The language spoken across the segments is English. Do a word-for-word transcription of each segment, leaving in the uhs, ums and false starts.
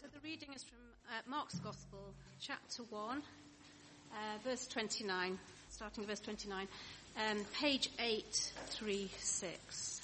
So the reading is from uh, Mark's Gospel, chapter one, uh, verse twenty-nine, starting at verse twenty-nine, um, page eight thirty-six.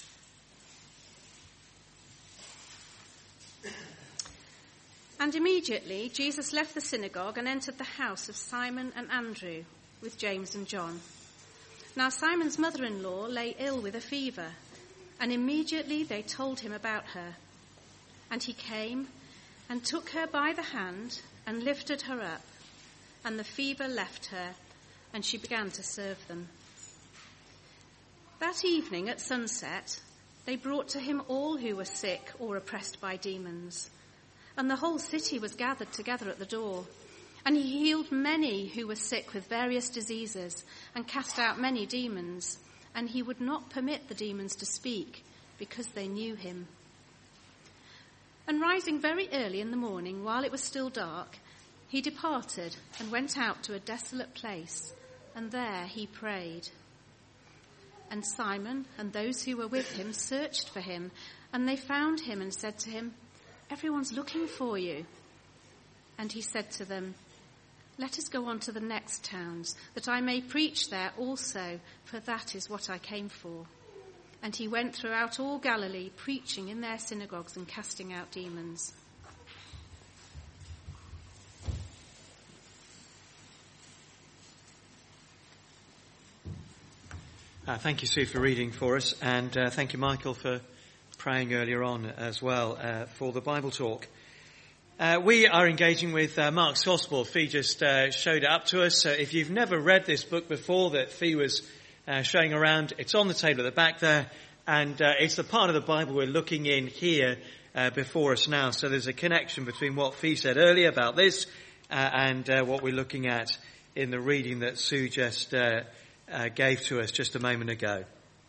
And immediately Jesus left the synagogue and entered the house of Simon and Andrew with James and John. Now Simon's mother-in-law lay ill with a fever, and immediately they told him about her. And he came and took her by the hand and lifted her up, and the fever left her, and she began to serve them. That evening at sunset, they brought to him all who were sick or oppressed by demons, and the whole city was gathered together at the door. And he healed many who were sick with various diseases and cast out many demons, and he would not permit the demons to speak because they knew him. And rising very early in the morning, while it was still dark, he departed and went out to a desolate place, and there he prayed. And Simon and those who were with him searched for him, and they found him and said to him, "Everyone's looking for you." And he said to them, "Let us go on to the next towns, that I may preach there also, for that is what I came for." And he went throughout all Galilee, preaching in their synagogues and casting out demons. Uh, thank you, Sue, for reading for us, and uh, thank you, Michael, for praying earlier on as well uh, for the Bible talk. Uh, we are engaging with uh, Mark's Gospel. Fee just uh, showed it up to us. So if you've never read this book before that Fee was uh, showing around, it's on the table at the back there, and uh, it's the part of the Bible we're looking in here uh, before us now. So there's a connection between what Fee said earlier about this uh, and uh, what we're looking at in the reading that Sue just uh, uh, gave to us just a moment ago.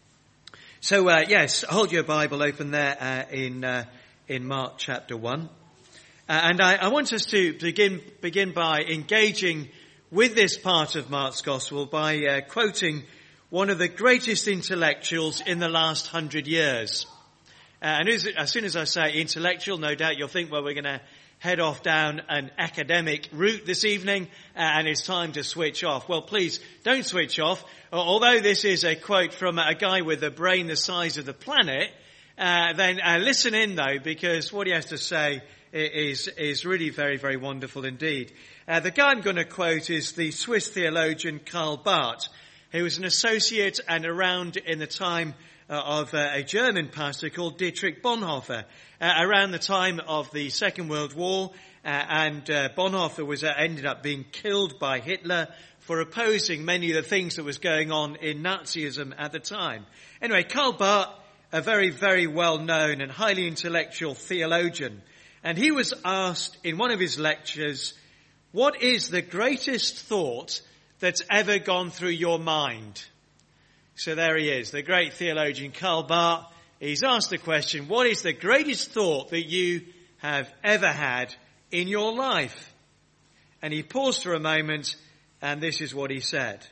So uh, yes, hold your Bible open there uh, in uh, in Mark chapter one. Uh, and I, I want us to begin begin by engaging with this part of Mark's Gospel by uh, quoting one of the greatest intellectuals in the last hundred years. Uh, and as, as soon as I say intellectual, no doubt you'll think, well, we're going to head off down an academic route this evening, uh, and it's time to switch off. Well, please don't switch off. Although this is a quote from a guy with a brain the size of the planet, uh, then uh, listen in though, because what he has to say is is really very, very wonderful indeed. Uh, the guy I'm going to quote is the Swiss theologian Karl Barth, who was an associate and around in the time uh, of uh, a German pastor called Dietrich Bonhoeffer, uh, around the time of the Second World War, uh, and uh, Bonhoeffer was uh, ended up being killed by Hitler for opposing many of the things that was going on in Nazism at the time. Anyway, Karl Barth, a very, very well-known and highly intellectual theologian, and he was asked in one of his lectures, what is the greatest thought that's ever gone through your mind? So there he is, the great theologian Karl Barth. He's asked the question, what is the greatest thought that you have ever had in your life? And he paused for a moment, and this is what he said.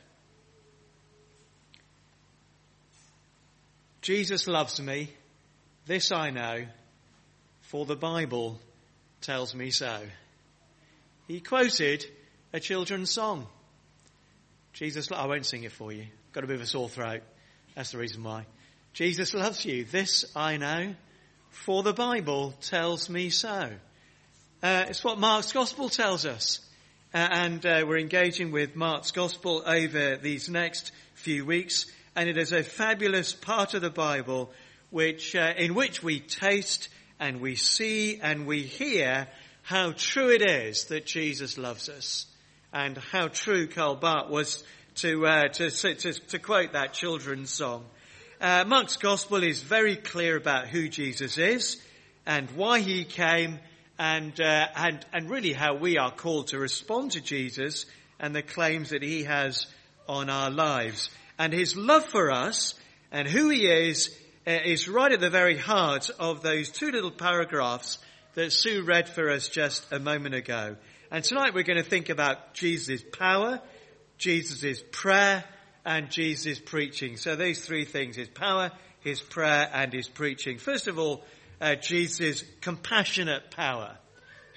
Jesus loves me, this I know, for the Bible tells me so. He quoted a children's song. Jesus, I won't sing it for you. Got a bit of a sore throat. That's the reason why. Jesus loves you, this I know, for the Bible tells me so. Uh, it's what Mark's Gospel tells us. Uh, and uh, we're engaging with Mark's Gospel over these next few weeks. And it is a fabulous part of the Bible which uh, in which we taste and we see and we hear how true it is that Jesus loves us. And how true Karl Barth was to, uh, to, to, to quote that children's song. Uh, Mark's Gospel is very clear about who Jesus is and why he came and, uh, and, and really how we are called to respond to Jesus and the claims that he has on our lives. And his love for us and who he is uh, is right at the very heart of those two little paragraphs that Sue read for us just a moment ago. And tonight we're going to think about Jesus' power, Jesus' prayer, and Jesus' preaching. So these three things, his power, his prayer, and his preaching. First of all, uh, Jesus' compassionate power.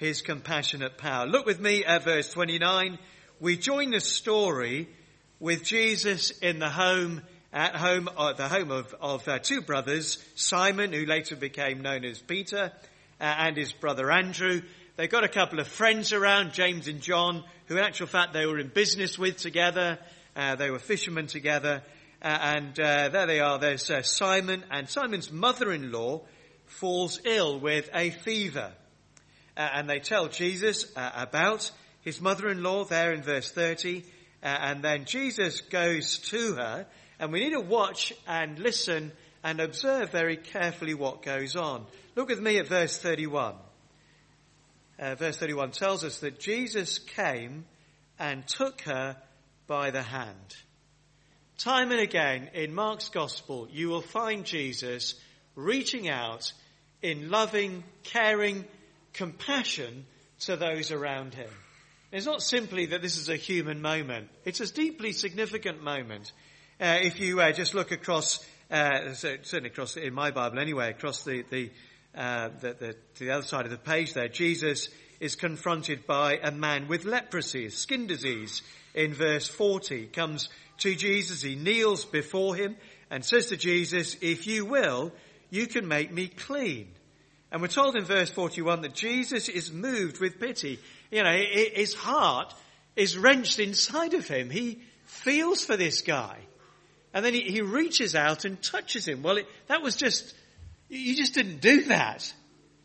his compassionate power. Look with me at verse twenty-nine. We join the story with Jesus in the home, at home, uh, the home of, of uh, two brothers, Simon, who later became known as Peter, uh, and his brother Andrew. They've got a couple of friends around, James and John, who in actual fact they were in business with together. Uh, they were fishermen together. Uh, and uh, there they are. There's uh, Simon, and Simon's mother-in-law falls ill with a fever. Uh, and they tell Jesus uh, about his mother-in-law there in verse thirty. Uh, and then Jesus goes to her. And we need to watch and listen and observe very carefully what goes on. Look with me at verse thirty-one. Uh, verse thirty-one tells us that Jesus came and took her by the hand. Time and again in Mark's Gospel, you will find Jesus reaching out in loving, caring compassion to those around him. It's not simply that this is a human moment. It's a deeply significant moment. Uh, if you uh, just look across, uh, certainly across in my Bible anyway, across the the, uh, the the to the other side of the page there, Jesus is confronted by a man with leprosy, skin disease. In verse forty, comes to Jesus, he kneels before him and says to Jesus, "If you will, you can make me clean." And we're told in verse forty-one that Jesus is moved with pity. You know, his heart is wrenched inside of him. He feels for this guy. And then he, he reaches out and touches him. Well, it, that was just, you just didn't do that.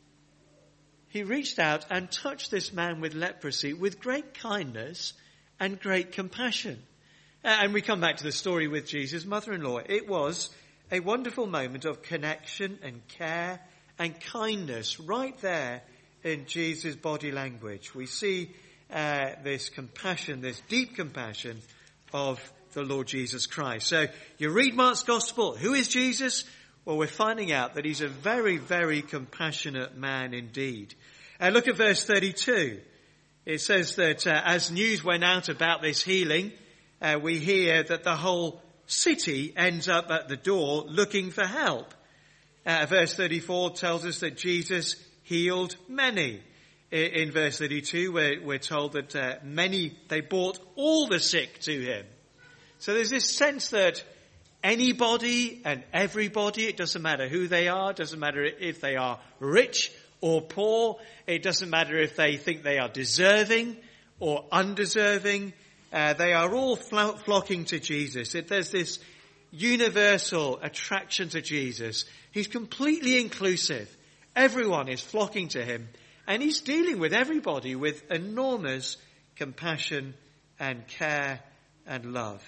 He reached out and touched this man with leprosy with great kindness and great compassion. And we come back to the story with Jesus' mother-in-law. It was a wonderful moment of connection and care and kindness right there in Jesus' body language. We see uh, this compassion, this deep compassion of the Lord Jesus Christ. So you read Mark's Gospel. Who is Jesus? Well, we're finding out that he's a very, very compassionate man indeed. And look at verse thirty-two. It says that uh, as news went out about this healing, uh, we hear that the whole city ends up at the door looking for help. Uh, verse thirty-four tells us that Jesus healed many. In, in verse thirty-two, we're, we're told that uh, many, they brought all the sick to him. So there's this sense that anybody and everybody, it doesn't matter who they are, it doesn't matter if they are rich or poor, it doesn't matter if they think they are deserving or undeserving, uh, they are all flo- flocking to Jesus. It, there's this universal attraction to Jesus. He's completely inclusive. Everyone is flocking to him, and he's dealing with everybody with enormous compassion and care and love.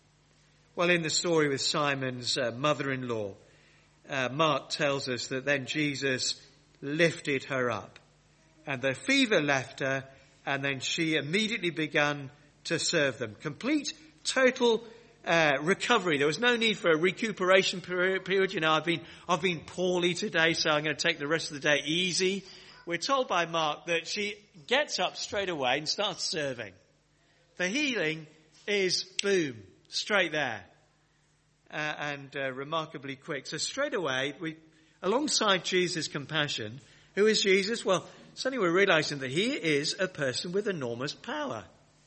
Well, in the story with Simon's uh, mother-in-law, uh, Mark tells us that then Jesus lifted her up, and the fever left her, and then she immediately began to serve them. Complete, total uh, recovery. There was no need for a recuperation period. You know, I've been I've been poorly today, so I'm going to take the rest of the day easy. We're told by Mark that she gets up straight away and starts serving. The healing is boom, straight there, uh, and uh, remarkably quick. So straight away, we, alongside Jesus' compassion, who is Jesus? Well, suddenly we're realizing that he is a person with enormous power.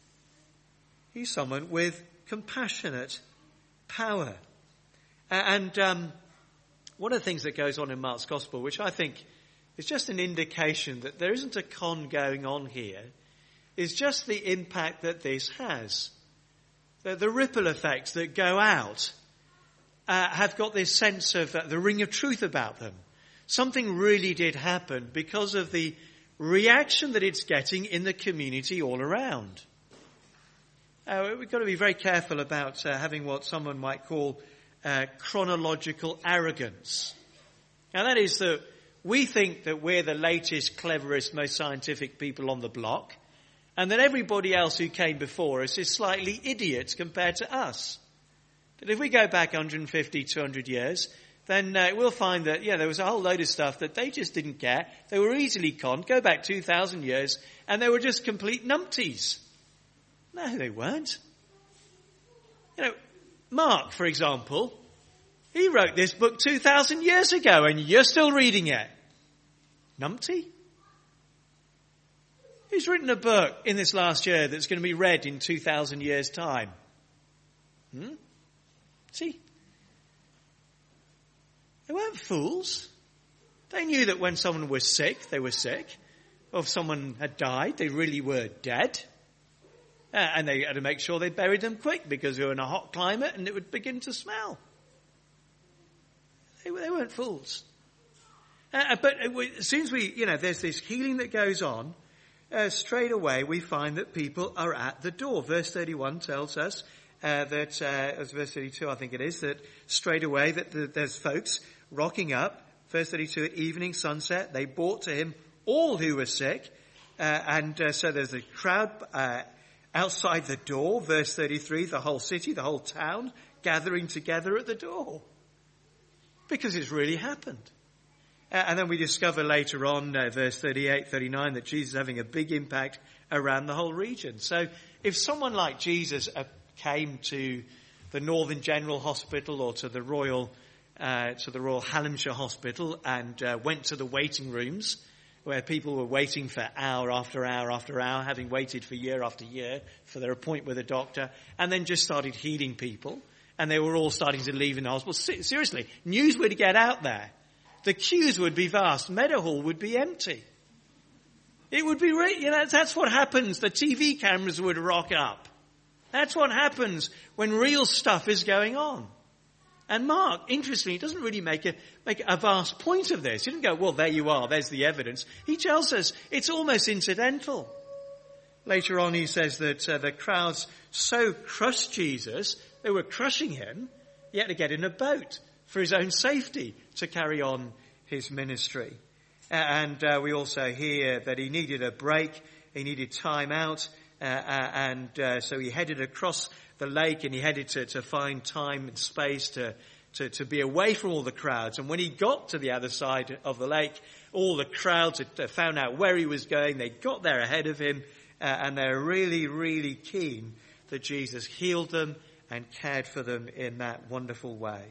He's someone with compassionate power. Uh, and um, one of the things that goes on in Mark's Gospel, which I think is just an indication that there isn't a con going on here, is just the impact that this has. The, the ripple effects that go out uh, have got this sense of uh, the ring of truth about them. Something really did happen because of the reaction that it's getting in the community all around. Uh, we've got to be very careful about uh, having what someone might call uh, chronological arrogance. Now that is that we think that we're the latest, cleverest, most scientific people on the block, and that everybody else who came before us is slightly idiots compared to us. But if we go back one hundred fifty, two hundred years, then uh, we'll find that, yeah, there was a whole load of stuff that they just didn't get. They were easily conned. Go back two thousand years, and they were just complete numpties. No, they weren't. You know, Mark, for example, he wrote this book two thousand years ago, and you're still reading it. Numpty? Who's written a book in this last year that's going to be read in two thousand years' time? Hmm? See? They weren't fools. They knew that when someone was sick, they were sick. Or if someone had died, they really were dead. Uh, and they had to make sure they buried them quick because they were in a hot climate and it would begin to smell. They, they weren't fools. Uh, but as soon as we, you know, there's this healing that goes on, uh, straight away we find that people are at the door. Verse thirty-one tells us uh, that, uh, as verse thirty-two I think it is, that straight away that the, there's folks rocking up. Verse thirty-two, at evening, sunset, they brought to him all who were sick. Uh, and uh, so there's a crowd uh, outside the door. Verse thirty-three, the whole city, the whole town gathering together at the door. Because it's really happened. Uh, and then we discover later on, uh, verse thirty-eight, thirty-nine, that Jesus is having a big impact around the whole region. So if someone like Jesus uh, came to the Northern General Hospital or to the Royal uh, to the Royal Hallamshire Hospital and uh, went to the waiting rooms where people were waiting for hour after hour after hour, having waited for year after year for their appointment with a doctor, and then just started healing people, and they were all starting to leave in the hospital. Seriously, news would get out there. The queues would be vast. Meadowhall would be empty. It would be, you know, that's what happens. The T V cameras would rock up. That's what happens when real stuff is going on. And Mark, interestingly, doesn't really make a, make a vast point of this. He didn't go, well, there you are, there's the evidence. He tells us it's almost incidental. Later on he says that uh, the crowds so crushed Jesus, they were crushing him, he had to get in a boat for his own safety to carry on his ministry. Uh, and uh, we also hear that he needed a break, he needed time out, uh, uh, and uh, so he headed across the lake and he headed to, to find time and space to, to, to be away from all the crowds. And when he got to the other side of the lake, all the crowds had found out where he was going. They got there ahead of him, uh, and they're really, really keen that Jesus healed them and cared for them in that wonderful way.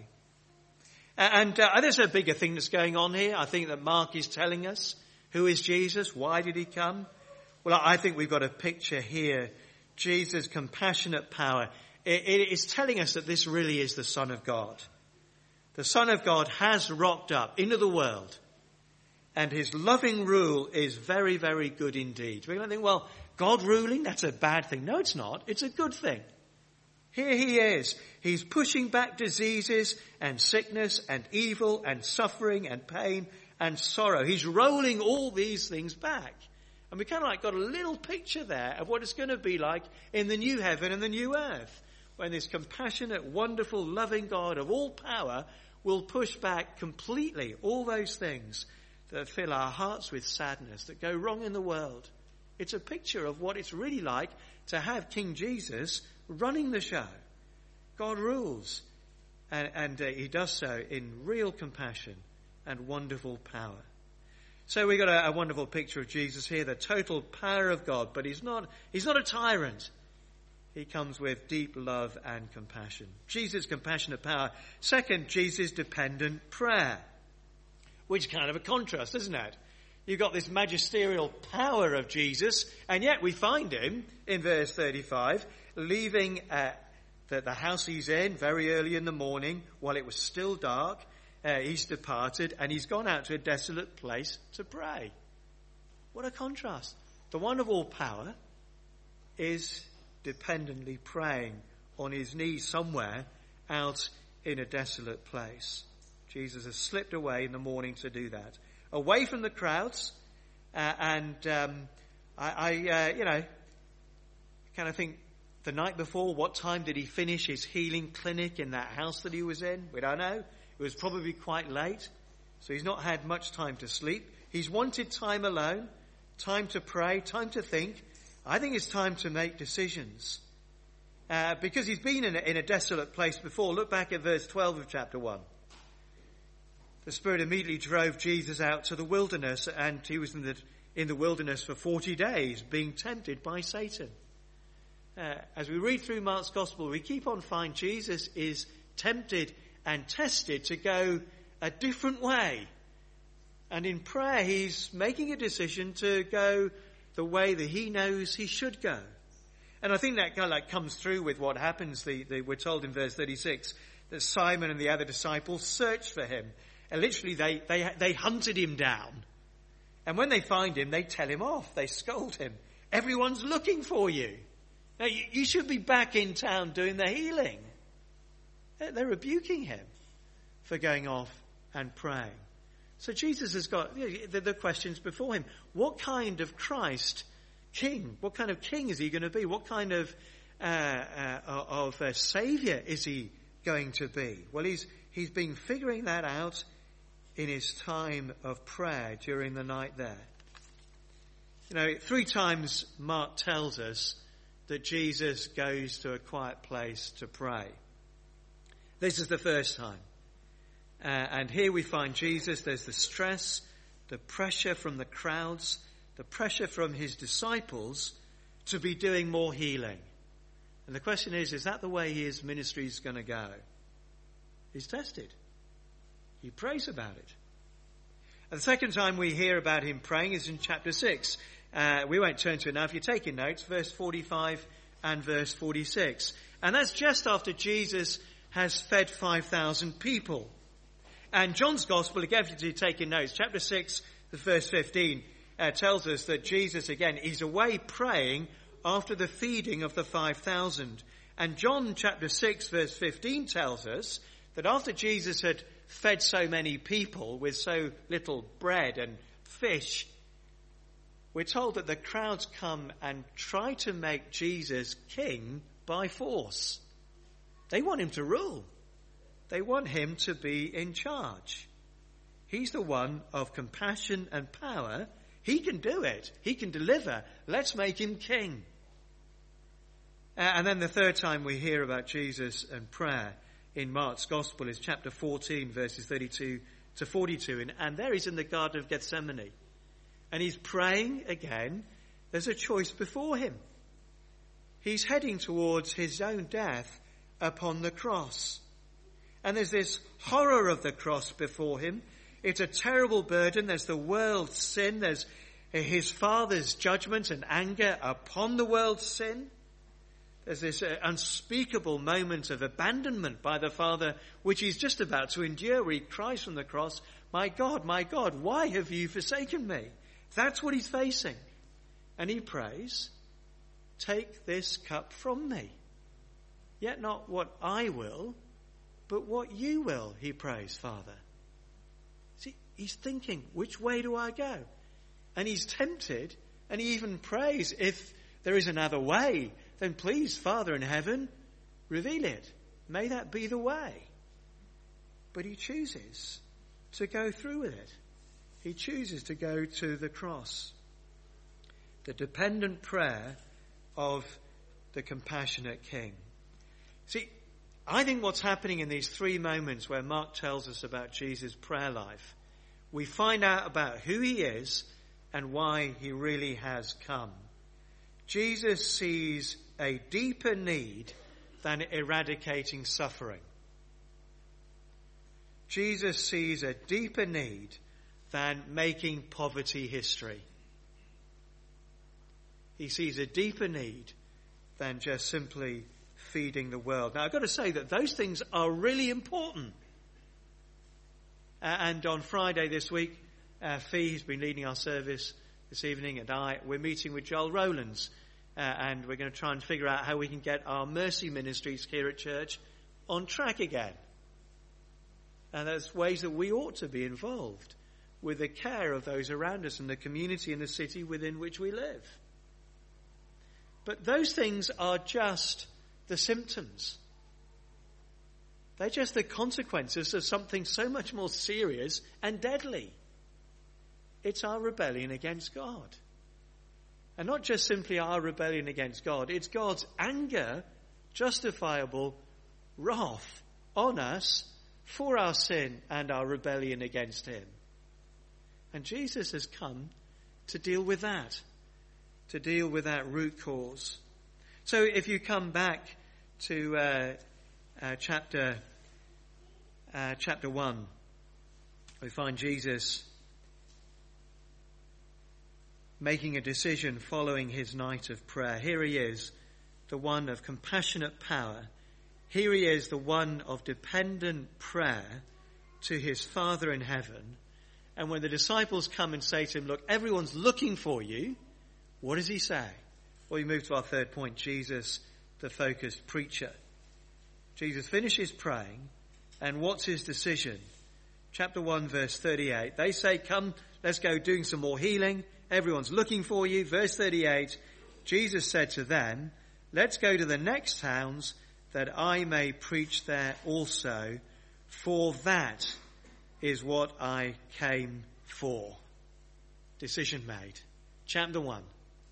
And uh, there's a bigger thing that's going on here. I think that Mark is telling us, who is Jesus? Why did he come? Well, I think we've got a picture here. Jesus' compassionate power. It, it is telling us that this really is the Son of God. The Son of God has rocked up into the world. And his loving rule is very, very good indeed. We're going to think, well, God ruling, that's a bad thing. No, it's not. It's a good thing. Here he is. He's pushing back diseases and sickness and evil and suffering and pain and sorrow. He's rolling all these things back. And we kind of like got a little picture there of what it's going to be like in the new heaven and the new earth, when this compassionate, wonderful, loving God of all power will push back completely all those things that fill our hearts with sadness, that go wrong in the world. It's a picture of what it's really like to have King Jesus running the show. God rules, and, and uh, he does so in real compassion and wonderful power. So we got a, a wonderful picture of Jesus here, the total power of God, but he's not, he's not a tyrant. He comes with deep love and compassion. Jesus' compassionate power. Second, Jesus' dependent prayer, which is kind of a contrast, isn't it? You've got this magisterial power of Jesus, and yet we find him in verse thirty-five, leaving uh, the, the house he's in very early in the morning while it was still dark. Uh, he's departed and he's gone out to a desolate place to pray. What a contrast. The one of all power is dependently praying on his knees somewhere out in a desolate place. Jesus has slipped away in the morning to do that. Away from the crowds, uh, and um, I, I uh, you know, kind of think the night before, what time did he finish his healing clinic in that house that he was in? We don't know. It was probably quite late, so he's not had much time to sleep. He's wanted time alone, time to pray, time to think. I think it's time to make decisions. Uh, because he's been in a, in a desolate place before. Look back at verse twelve of chapter one. The Spirit immediately drove Jesus out to the wilderness, and he was in the, in the wilderness for forty days, being tempted by Satan. Uh, as we read through Mark's Gospel, we keep on finding Jesus is tempted and tested to go a different way. And in prayer, he's making a decision to go the way that he knows he should go. And I think that kind of like comes through with what happens. The, the, we're told in verse thirty-six that Simon and the other disciples searched for him. And literally they, they, they hunted him down. And when they find him, they tell him off. They scold him. Everyone's looking for you. Now, you, you should be back in town doing the healing. They're, they're rebuking him for going off and praying. So Jesus has got you know, the, the questions before him. What kind of Christ king? What kind of king is he going to be? What kind of uh, uh, of uh, saviour is he going to be? Well, he's he's been figuring that out in his time of prayer during the night there. You know, three times Mark tells us that Jesus goes to a quiet place to pray. This is the first time. Uh, and here we find Jesus. There's the stress, the pressure from the crowds, the pressure from his disciples to be doing more healing. And the question is, is that the way his ministry is going to go? He's tested. He prays about it. And the second time we hear about him praying is in chapter six. Uh, we won't turn to it now. If you're taking notes, verse forty-five and verse forty-six. And that's just after Jesus has fed five thousand people. And John's Gospel, again, if you're taking notes, chapter six, verse fifteen, uh, tells us that Jesus, again, is away praying after the feeding of the five thousand. And John chapter six, verse fifteen tells us that after Jesus had fed so many people with so little bread and fish, we're told that the crowds come and try to make Jesus king by force. They want him to rule. They want him to be in charge. He's the one of compassion and power. He can do it. He can deliver. Let's make him king. Uh, and then the third time we hear about Jesus and prayer in Mark's Gospel is chapter fourteen, verses thirty-two to forty-two. And, and there he's in the Garden of Gethsemane. And he's praying again. There's a choice before him. He's heading towards his own death upon the cross. And there's this horror of the cross before him. It's a terrible burden. There's the world's sin. There's his Father's judgment and anger upon the world's sin. There's this uh, unspeakable moment of abandonment by the Father, which he's just about to endure, where he cries from the cross, "My God, my God, why have you forsaken me?" That's what he's facing. And he prays, "Take this cup from me. Yet not what I will, but what you will," he prays, "Father." See, he's thinking, which way do I go? And he's tempted, and he even prays, if there is another way, then please, Father in heaven, reveal it. May that be the way. But he chooses to go through with it. He chooses to go to the cross. The dependent prayer of the compassionate King. See, I think what's happening in these three moments where Mark tells us about Jesus' prayer life, we find out about who he is and why he really has come. Jesus sees a deeper need than eradicating suffering. Jesus sees a deeper need than making poverty history. He sees a deeper need than just simply feeding the world. Now, I've got to say that those things are really important. Uh, and on Friday this week, uh, Fee, who's been leading our service this evening, and I, we're meeting with Joel Rowlands, uh, and we're going to try and figure out how we can get our mercy ministries here at church on track again. And there's ways that we ought to be involved with the care of those around us and the community and the city within which we live. But those things are just the symptoms. They're just the consequences of something so much more serious and deadly. It's our rebellion against God. And not just simply our rebellion against God, it's God's anger, justifiable wrath on us for our sin and our rebellion against him. And Jesus has come to deal with that, to deal with that root cause. So if you come back to uh, uh, chapter uh, chapter one, we find Jesus making a decision following his night of prayer. Here he is, the one of compassionate power. Here he is, the one of dependent prayer to his Father in heaven. And when the disciples come and say to him, look, everyone's looking for you, what does he say? Well, we move to our third point, Jesus, the focused preacher. Jesus finishes praying, and what's his decision? Chapter one, verse thirty-eight. They say, come, let's go doing some more healing. Everyone's looking for you. Verse thirty-eight, Jesus said to them, let's go to the next towns that I may preach there also, for that is what I came for. Decision made. Chapter one.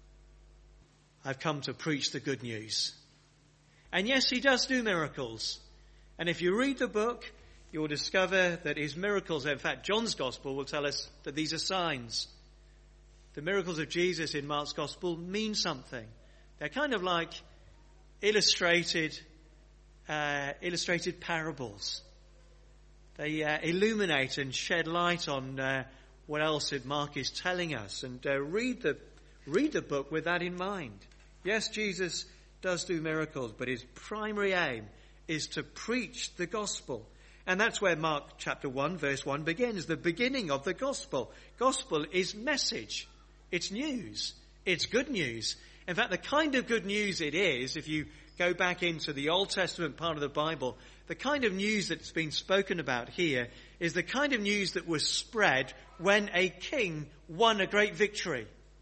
I've come to preach the good news. And yes, he does do miracles. And if you read the book, you'll discover that his miracles, in fact, John's Gospel will tell us that these are signs. The miracles of Jesus in Mark's Gospel mean something. They're kind of like illustrated, uh, illustrated parables. They uh, illuminate and shed light on uh, what else Mark is telling us. And uh, read the read the book with that in mind. Yes, Jesus does do miracles, but his primary aim is to preach the gospel. And that's where Mark chapter one, verse one begins, the beginning of the gospel. Gospel is message. It's news. It's good news. In fact, the kind of good news it is, if you go back into the Old Testament part of the Bible, the kind of news that's been spoken about here is the kind of news that was spread when a king won a great victory.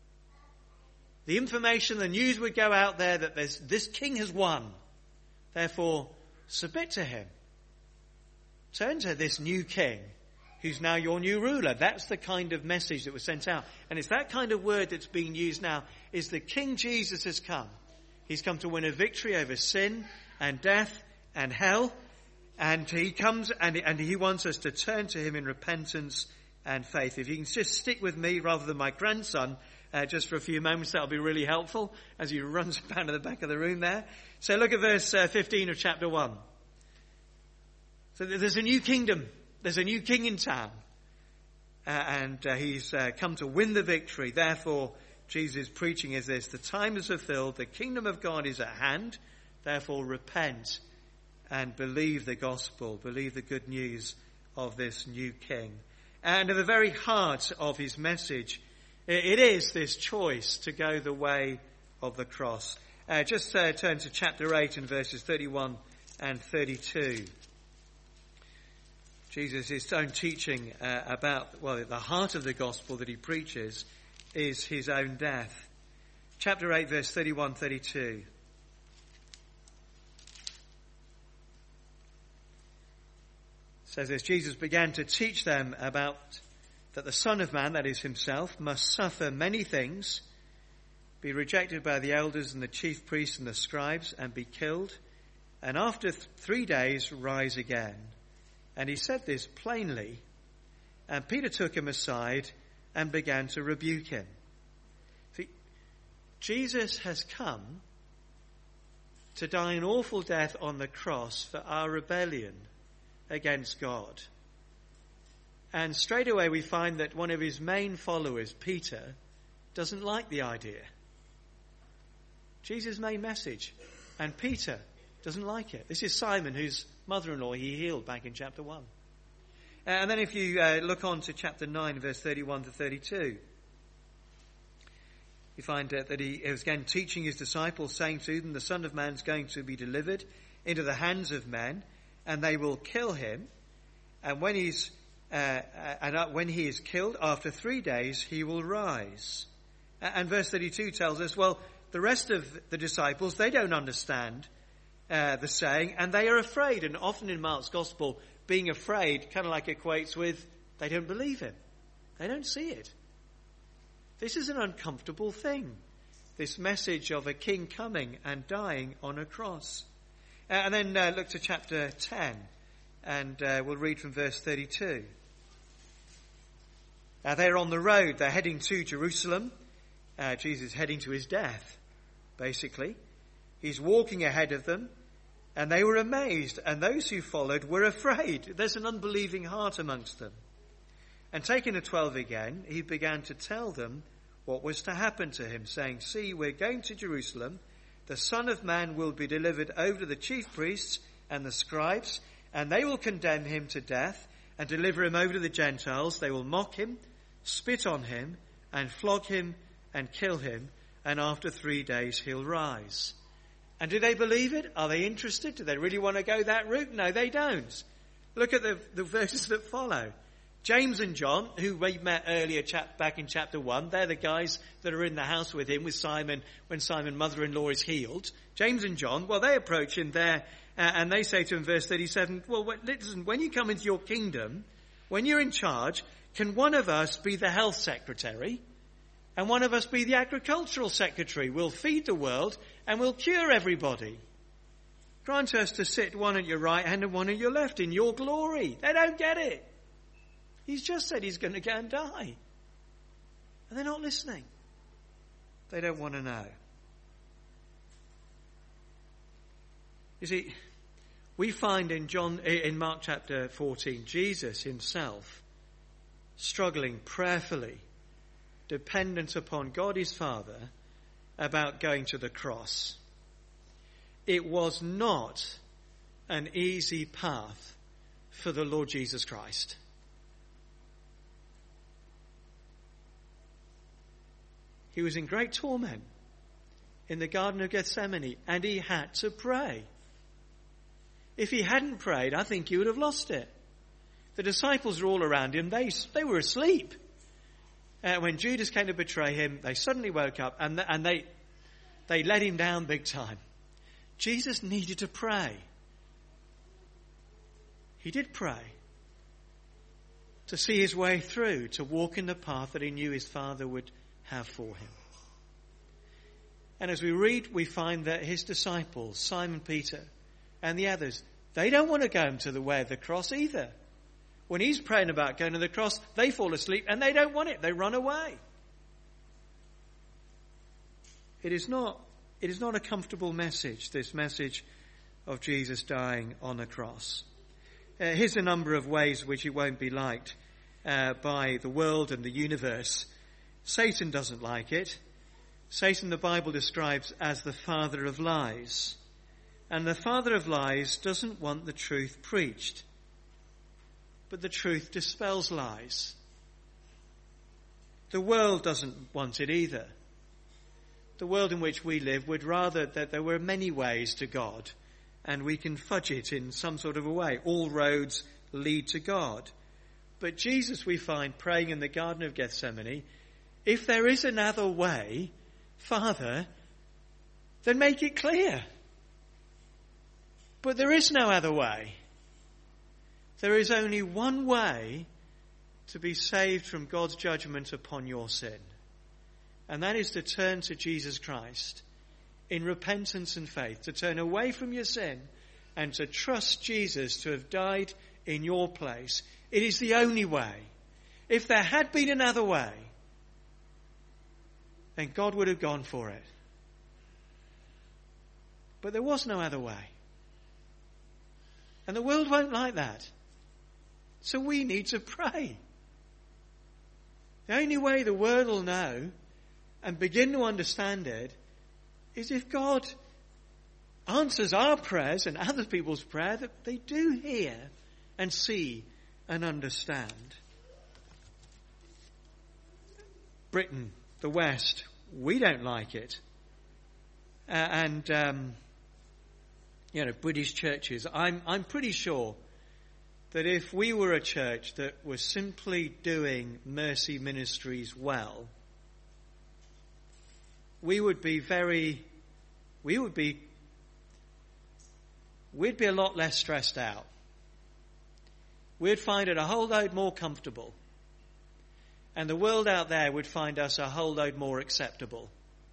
The information, the news would go out there that there's, this king has won. Therefore, submit to him. Turn to this new king who's now your new ruler. That's the kind of message that was sent out. And it's that kind of word that's being used now, is that King Jesus has come. He's come to win a victory over sin and death and hell. And he comes and, and he wants us to turn to him in repentance and faith. If you can just stick with me rather than my grandson, uh, just for a few moments, that'll be really helpful as he runs around to the back of the room there. So look at verse uh, fifteen of chapter one. So there's a new kingdom. There's a new king in town. Uh, and uh, he's uh, come to win the victory. Therefore, Jesus' preaching is this: the time is fulfilled, the kingdom of God is at hand. Therefore, repent and believe the gospel, believe the good news of this new king. And at the very heart of his message, it is this choice to go the way of the cross. Uh, just uh, turn to chapter eight and verses thirty-one and thirty-two. Jesus' own teaching uh, about, well, the heart of the gospel that he preaches is his own death. Chapter eight, verse thirty-one, thirty-two. Says this: Jesus began to teach them about that the Son of Man, that is himself, must suffer many things, be rejected by the elders and the chief priests and the scribes, and be killed, and after th- three days rise again. And he said this plainly, and Peter took him aside and began to rebuke him. See, Jesus has come to die an awful death on the cross for our rebellion against God. And straight away we find that one of his main followers, Peter, doesn't like the idea. Jesus' main message. And Peter doesn't like it. This is Simon, whose mother-in-law he healed back in chapter one. Uh, and then if you uh, look on to chapter nine, verse thirty-one to thirty-two, you find uh, that he was again teaching his disciples, saying to them, the Son of Man is going to be delivered into the hands of men, and they will kill him. And when he's uh, and uh, when he is killed, after three days he will rise. Uh, and verse thirty-two tells us, well, the rest of the disciples, they don't understand uh, the saying, and they are afraid. And often in Mark's Gospel, being afraid kind of like equates with they don't believe him. They don't see it. This is an uncomfortable thing, this message of a king coming and dying on a cross. Uh, and then uh, look to chapter ten, and uh, we'll read from verse thirty-two. Uh, they're on the road. They're heading to Jerusalem. Uh, Jesus is heading to his death, basically. He's walking ahead of them, and they were amazed, and those who followed were afraid. There's an unbelieving heart amongst them. And taking the twelve again, he began to tell them what was to happen to him, saying, "See, we're going to Jerusalem. The Son of Man will be delivered over to the chief priests and the scribes, and they will condemn him to death and deliver him over to the Gentiles. They will mock him, spit on him, and flog him and kill him, and after three days he'll rise." And do they believe it? Are they interested? Do they really want to go that route? No, they don't. Look at the, the verses that follow. James and John, who we met earlier chap, back in chapter one, they're the guys that are in the house with him, with Simon, when Simon's mother-in-law is healed. James and John, well, they approach him there, uh, and they say to him, verse thirty-seven, well, listen, when you come into your kingdom, when you're in charge, can one of us be the health secretary, and one of us be the agricultural secretary? We'll feed the world, and we'll cure everybody. Grant us to sit one at your right hand and one at your left in your glory. They don't get it. He's just said he's going to go and die. And they're not listening. They don't want to know. You see, we find in John, in Mark chapter fourteen, Jesus himself struggling prayerfully, dependent upon God his Father, about going to the cross. It was not an easy path for the Lord Jesus Christ. He was in great torment in the Garden of Gethsemane, and he had to pray. If he hadn't prayed, I think he would have lost it. The disciples were all around him. They, they were asleep. Uh, when Judas came to betray him, they suddenly woke up and, and they, they let him down big time. Jesus needed to pray. He did pray to see his way through, to walk in the path that he knew his Father would have for him. And as we read, we find that his disciples, Simon Peter and the others, they don't want to go to the way of the cross either. When he's praying about going to the cross, they fall asleep and they don't want it. They run away. It is not, it is not a comfortable message, this message of Jesus dying on a cross. Uh, here's a number of ways which it won't be liked uh, by the world and the universe. Satan doesn't like it. Satan, the Bible describes as the father of lies. And the father of lies doesn't want the truth preached. But the truth dispels lies. The world doesn't want it either. The world in which we live would rather that there were many ways to God, and we can fudge it in some sort of a way. All roads lead to God. But Jesus, we find, praying in the Garden of Gethsemane, if there is another way, Father, then make it clear. But there is no other way. There is only one way to be saved from God's judgment upon your sin. And that is to turn to Jesus Christ in repentance and faith, to turn away from your sin and to trust Jesus to have died in your place. It is the only way. If there had been another way, then God would have gone for it. But there was no other way. And the world won't like that. So we need to pray. The only way the world will know and begin to understand it is if God answers our prayers and other people's prayer that they do hear and see and understand. Britain, the West, we don't like it. Uh, and, um, you know, British churches, I'm, I'm pretty sure that if we were a church that was simply doing mercy ministries well, we would be very, we would be, we'd be a lot less stressed out. We'd find it a whole load more comfortable. And the world out there would find us a whole load more acceptable.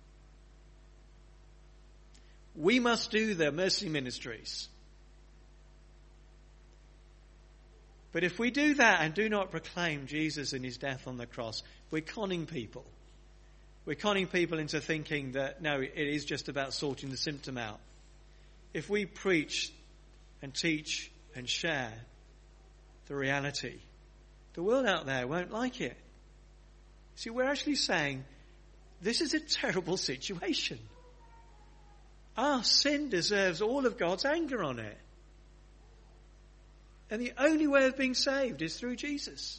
We must do the mercy ministries. But if we do that and do not proclaim Jesus and his death on the cross, we're conning people. We're conning people into thinking that, no, it is just about sorting the symptom out. If we preach and teach and share the reality, the world out there won't like it. See, we're actually saying this is a terrible situation. Our sin deserves all of God's anger on it. And the only way of being saved is through Jesus.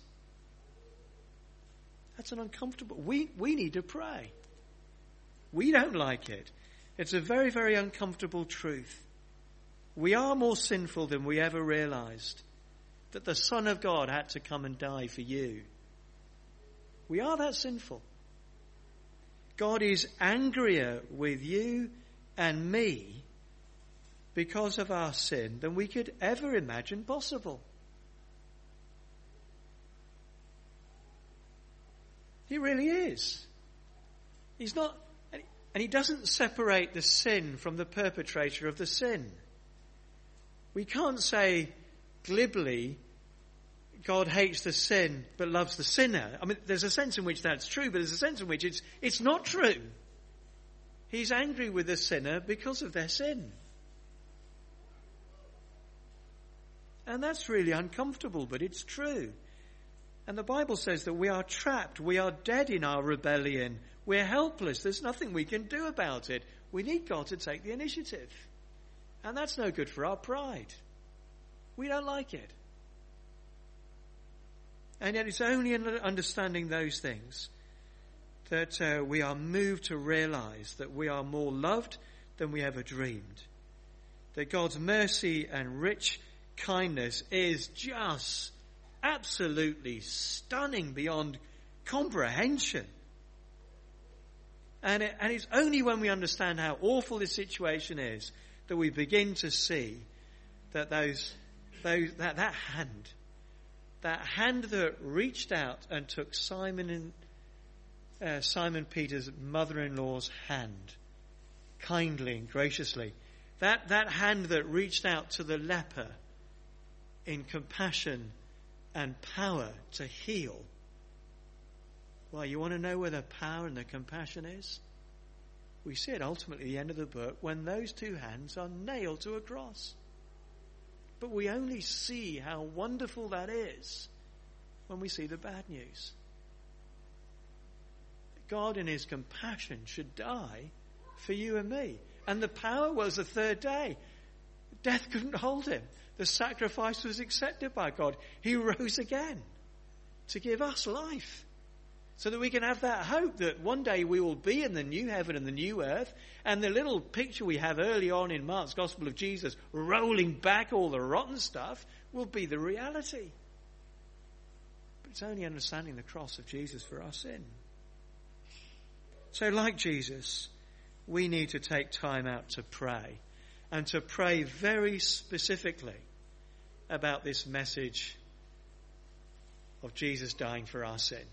That's an uncomfortable... We, we need to pray. We don't like it. It's a very, very uncomfortable truth. We are more sinful than we ever realized. That the Son of God had to come and die for you. We are that sinful. God is angrier with you and me because of our sin than we could ever imagine possible. He really is. He's not, and he doesn't separate the sin from the perpetrator of the sin. We can't say glibly, God hates the sin but loves the sinner. I mean, there's a sense in which that's true, but there's a sense in which it's it's not true. He's angry with the sinner because of their sin. And that's really uncomfortable, but it's true. And the Bible says that we are trapped, we are dead in our rebellion, we're helpless, there's nothing we can do about it. We need God to take the initiative. And that's no good for our pride. We don't like it. And yet it's only in understanding those things that uh, we are moved to realize that we are more loved than we ever dreamed. That God's mercy and rich kindness is just absolutely stunning beyond comprehension. And, it, and it's only when we understand how awful this situation is that we begin to see that those, those that, that hand, that hand that reached out and took Simon and uh, Simon Peter's mother-in-law's hand, kindly and graciously, that that hand that reached out to the leper in compassion and power to heal. Well, you want to know where the power and the compassion is? We see it ultimately at the end of the book when those two hands are nailed to a cross. But we only see how wonderful that is when we see the bad news. God in his compassion should die for you and me. And the power was the third day. Death couldn't hold him. The sacrifice was accepted by God. He rose again to give us life so that we can have that hope that one day we will be in the new heaven and the new earth. And the little picture we have early on in Mark's Gospel of Jesus rolling back all the rotten stuff will be the reality. But it's only understanding the cross of Jesus for our sin. So like Jesus, we need to take time out to pray. And to pray very specifically about this message of Jesus dying for our sin.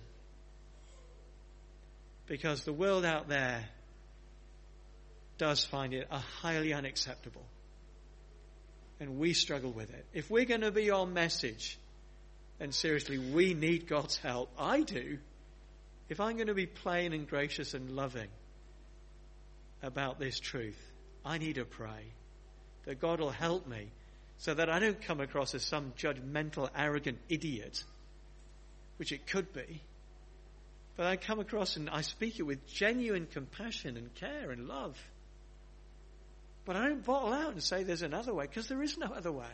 Because the world out there does find it a highly unacceptable. And we struggle with it. If we're going to be on message, and seriously, we need God's help. I do. If I'm going to be plain and gracious and loving about this truth, I need to pray that God will help me so that I don't come across as some judgmental, arrogant idiot, which it could be. But I come across and I speak it with genuine compassion and care and love. But I don't bottle out and say there's another way, because there is no other way.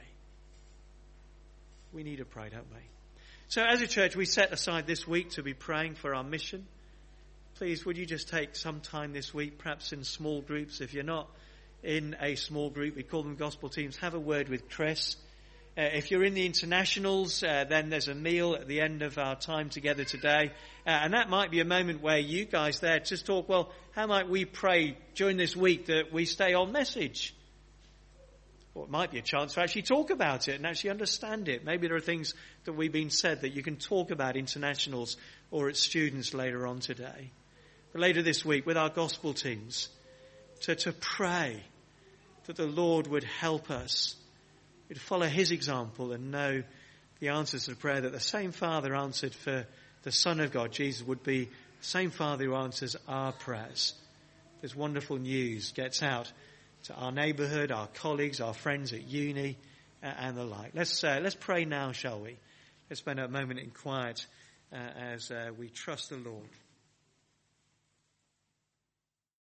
We need to pray, don't we? So as a church, we set aside this week to be praying for our mission. Please, would you just take some time this week, perhaps in small groups. If you're not in a small group, we call them gospel teams, have a word with Chris. Uh, if you're in the internationals, uh, then there's a meal at the end of our time together today. Uh, and that might be a moment where you guys there just talk, well, how might we pray during this week that we stay on message? Or it might be a chance to actually talk about it and actually understand it. Maybe there are things that we've been said that you can talk about internationals or at students later on today. But later this week with our gospel teams, to, to pray that the Lord would help us. We'd follow his example and know the answers to prayer that the same Father answered for the Son of God, Jesus, would be the same Father who answers our prayers. This wonderful news gets out to our neighbourhood, our colleagues, our friends at uni, uh, and the like. Let's uh, let's pray now, shall we? Let's spend a moment in quiet uh, as uh, we trust the Lord.